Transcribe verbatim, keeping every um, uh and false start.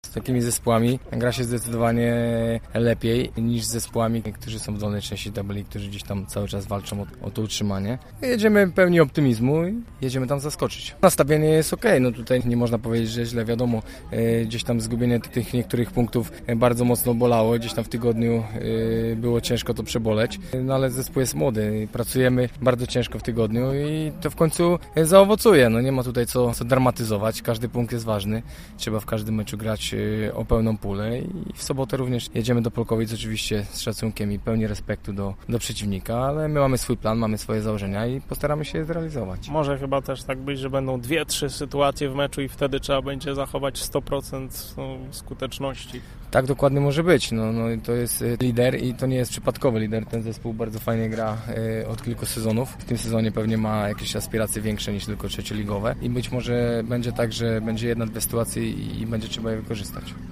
Z takimi zespołami gra się zdecydowanie lepiej niż z zespołami, którzy są w dolnej części tabeli, którzy gdzieś tam cały czas walczą o, o to utrzymanie. Jedziemy pełni optymizmu i jedziemy tam zaskoczyć. Nastawienie jest ok, no tutaj nie można powiedzieć, że źle, wiadomo, gdzieś tam zgubienie tych niektórych punktów bardzo mocno bolało, gdzieś tam w tygodniu było ciężko to przeboleć, no ale zespół jest młody, pracujemy bardzo ciężko w tygodniu i to w końcu zaowocuje, no nie ma tutaj co, co dramatyzować, każdy punkt jest ważny, trzeba w każdym meczu grać o pełną pulę i w sobotę również jedziemy do Polkowic oczywiście z szacunkiem i pełni respektu do, do przeciwnika, ale my mamy swój plan, mamy swoje założenia i postaramy się je zrealizować. Może chyba też tak być, że będą dwie, trzy sytuacje w meczu i wtedy trzeba będzie zachować sto procent no, skuteczności. Tak dokładnie może być, no, no to jest lider i to nie jest przypadkowy lider, ten zespół bardzo fajnie gra y, od kilku sezonów, w tym sezonie pewnie ma jakieś aspiracje większe niż tylko trzecioligowe i być może będzie tak, że będzie jedna, dwie sytuacje i, i będzie trzeba je wykorzystać.